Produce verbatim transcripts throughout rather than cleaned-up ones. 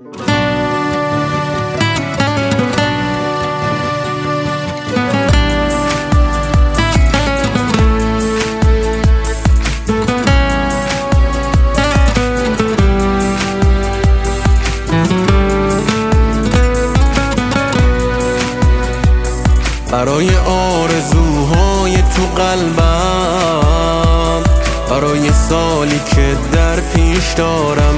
برای آرزوهای تو قلبم، برای سالی که در پیش دارم،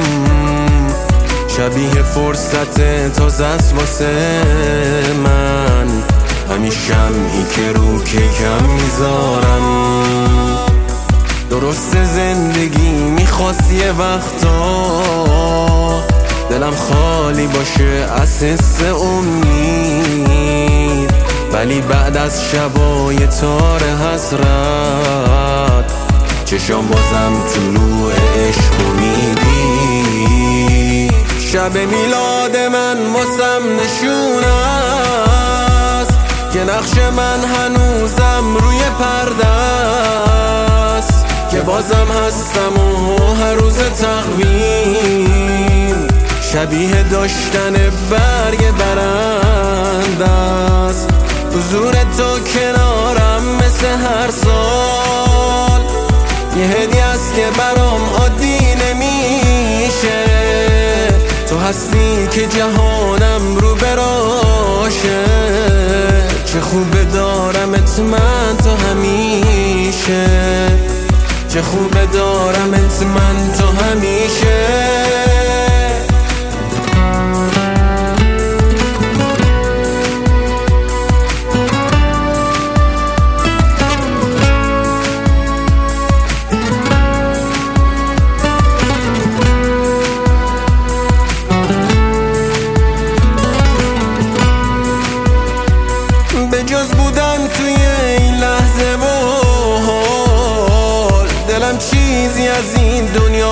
شبیه فرصت تازه است واسه من، همین شمعی که رو کیکم میذارم. درست زندگی میخواست یه وقتا دلم خالی باشه از حس امید، ولی بعد از شبای تار حسرت چشام بازم طلوع عشق میدی. شب میلاد من واسم نشون است که نقش من هنوزم روی پرده است، که بازم هستم و هر روز تقویم شبیه داشتن برگ برنده است. حضور تو کنارم مثل هر سال یه هدیه است که برام عادی نمیشه. تو هستی که جهانم رو براشه، چه خوبه دارمت من تو همیشه، چه خوبه دارمت من تو همیشه. بجز بودن توی این لحظه و حال، دلم چیزی از این دنیا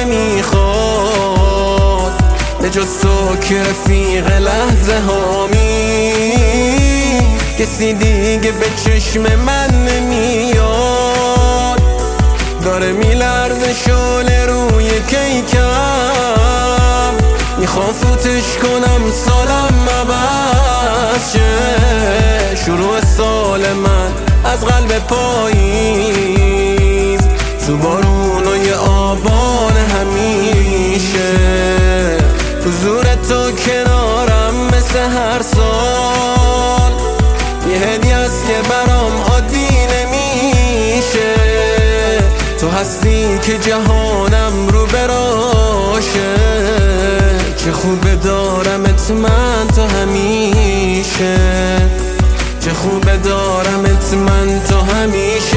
نمیخواد، بجز تو که رفیق لحظه هامی. کسی دیگه به چشم من نمیاد، داره میلرزه شعله روی کیکم، میخوام فوتش کنم سالم عوض شه. شروع سال من از قلب پاییز، تو بارونای آبان همیشه. حضور تو کنارم مثل هر سال یه هدیه است که برام عادی نمیشه. تو هستی که جهانم رو براشه، چه خوبه دارمت من تو همیشه، چه خوبه دارمت من تو همیشه.